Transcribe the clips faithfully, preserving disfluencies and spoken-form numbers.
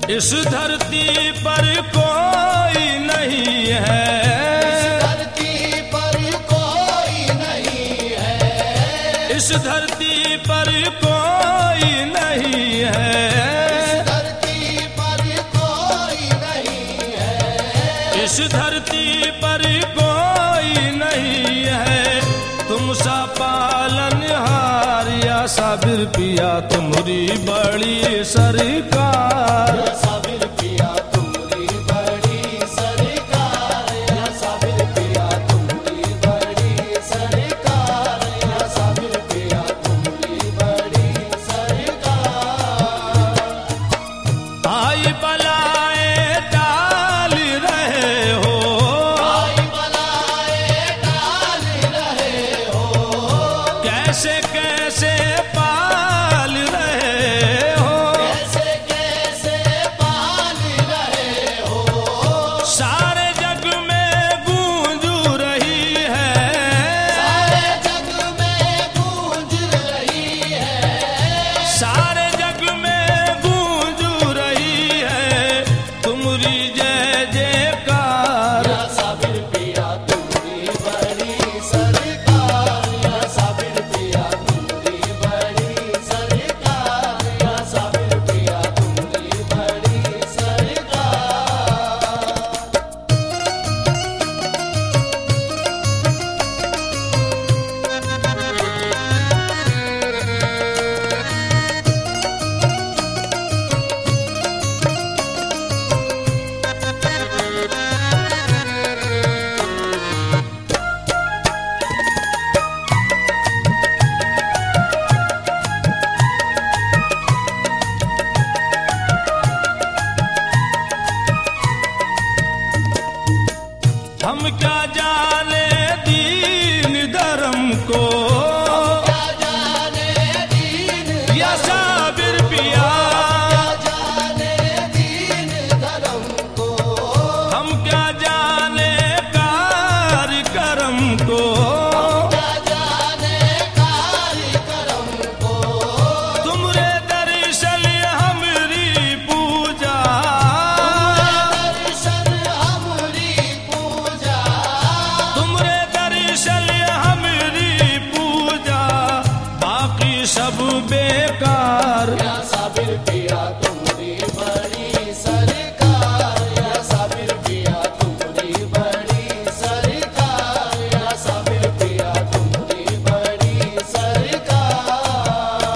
इस धरती पर कोई नहीं है, इस धरती पर कोई नहीं है, इस धरती पर कोई नहीं है, इस धरती पर कोई नहीं है, इस धरती पर कोई नहीं है। तुम सा पालनहार या साबिर पिया तुम्हारी बड़ी सरकार, या साबिर पिया तुम्हारी बड़ी सरकार, या साबिर पिया तुम्हारी बड़ी सरकार, या साबिर पिया तुम्हारी बड़ी सरकार। आई बलाए टाल रहे हो, आई बलाए टाल रहे हो, कैसे कैसे पाल रहे हो, कैसे कैसे पाल रहे हो, सारे जग में गूंज रही है, सारे जग में गूंज रही है, सारे जग में गूंज रही है तुम्हारी जय जयकार। या साबिर पिया तुम्हारी बड़ी सरकार, या साबिर पिया तुम्हारी बड़ी सरकार, या साबिर पिया तुम्हारी बड़ी सरकार। हम क्या जाने दीन धर्म को, क्या जाने दीन या साबिर पिया, क्या जाने दीन धर्म को, हम क्या जाने कार्यक्रम को, क्या जाने कार्यक्रम को, तुमरे दर्शन हमरी पूजा, दर्शन हमरी पूजा, तुमरे दर्शन हमरी पूजा, बाकी सब बेकार। या साबिर पिया तुम्हारी बड़ी सरकार, या साबिर पिया तुम्हारी बड़ी सरकार, या साबिर पिया तुम्हारी बड़ी सरकार।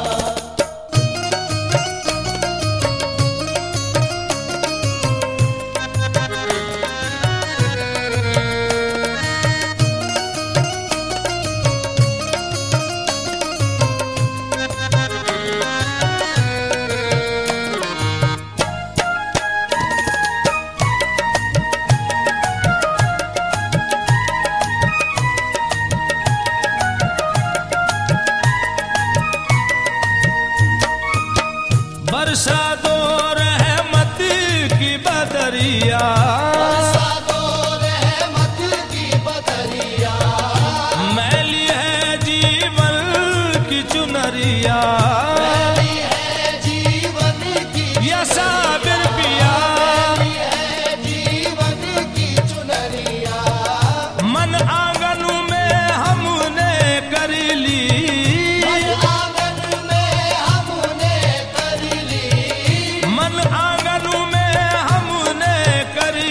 बरसा दो रहमत की बदरिया, बरसा दो रहमत की बदरिया, मैली है जीवन की चुनरिया, मैली है जीवन की या साबिर पिया, मैली है जीवन की चुनरिया, मन आंगन में हमने कर ली, आंगन में हमने कर ली, मन आंगन में हमने कर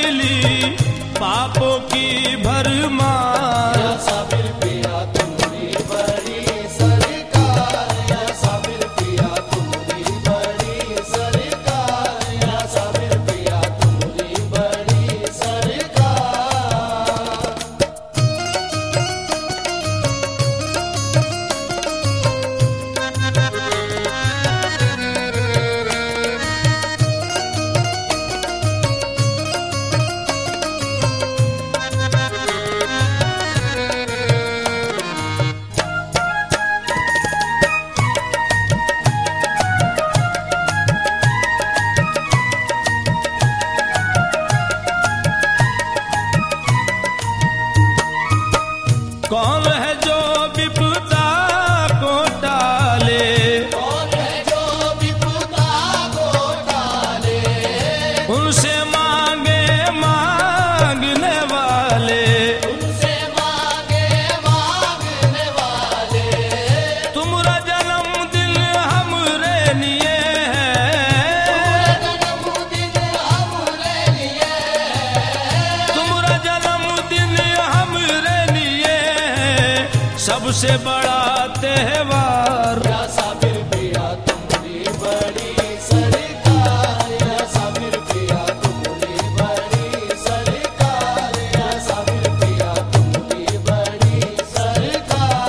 सबसे बड़ा त्योहार। या साबिर पिया तुम्हारी बड़ी सरकार, या साबिर पिया तुम्हारी बड़ी सरकार, या साबिर पिया तुम्हारी बड़ी सरकार।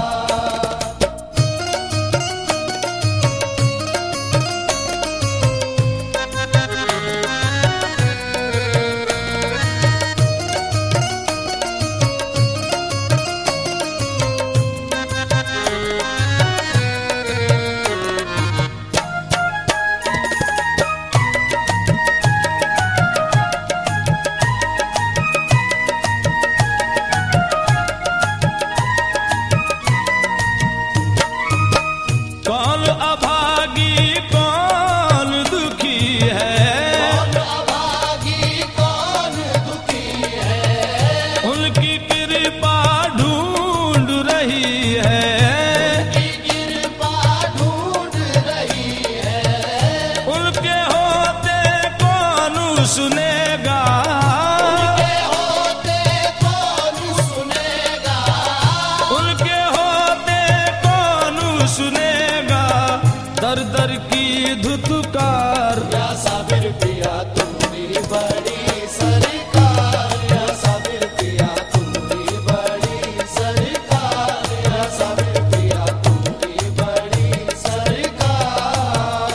कौन अभागी कौन दुखी है, कौन अभागी कौन दुखी है, उनकी कृपा ढूंढ रही है। की कृपा ढूंढ रही है। उनके होते कौन सुनेगा, उनके होते कौन सुनेगा, उनके होते कौन सुनेगा दर दर की धुतकार। या साबिर पिया तुम्हारी बड़ी सरकार, या साबिर पिया तुम्हारी बड़ी सरकार, या साबिर पिया तुम्हारी बड़ी सरकार।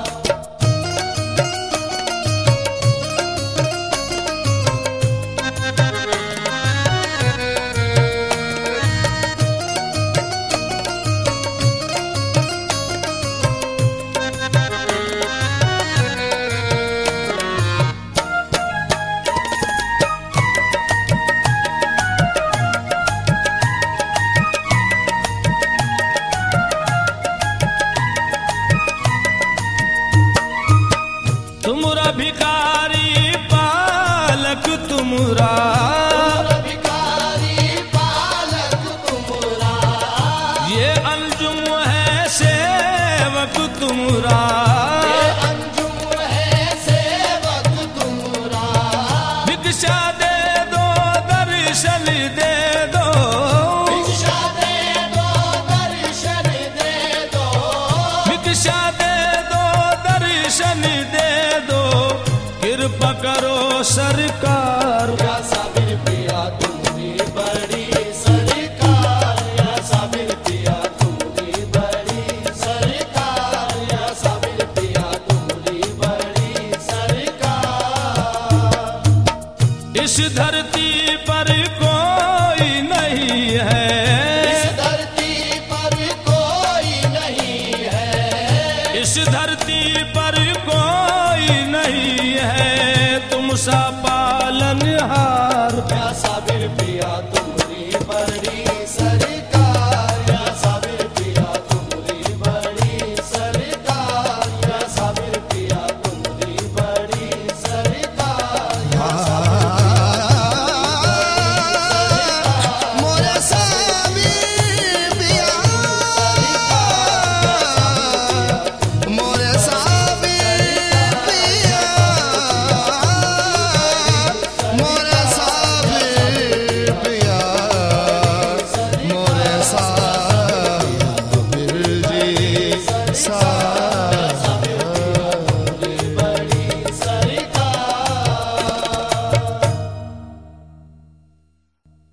तुमरा भिकारी पालक तुमरा, तुमरा भिखारी पालक तुमरा, ये अंजुम है सेवक तुमरा। ये अंजुम है सेवक तुमरा। भिक्षा दे दो दर्शन दे दो, भिक्षा दे दो दर्शन दे दो, भिक्षा दे दो दर्शन दे दो, कृपा करो सरकार। या साबिर पिया तुम्हारी बड़ी सरकार, या साबिर पिया तुम्हारी बड़ी सरकार, या साबिर पिया तुम्हारी बड़ी सरकार। इस धरती पर कोई नहीं है, इस धरती पर कोई नहीं है, इस धरती पर कोई नहीं है तुम सा पालनहार। या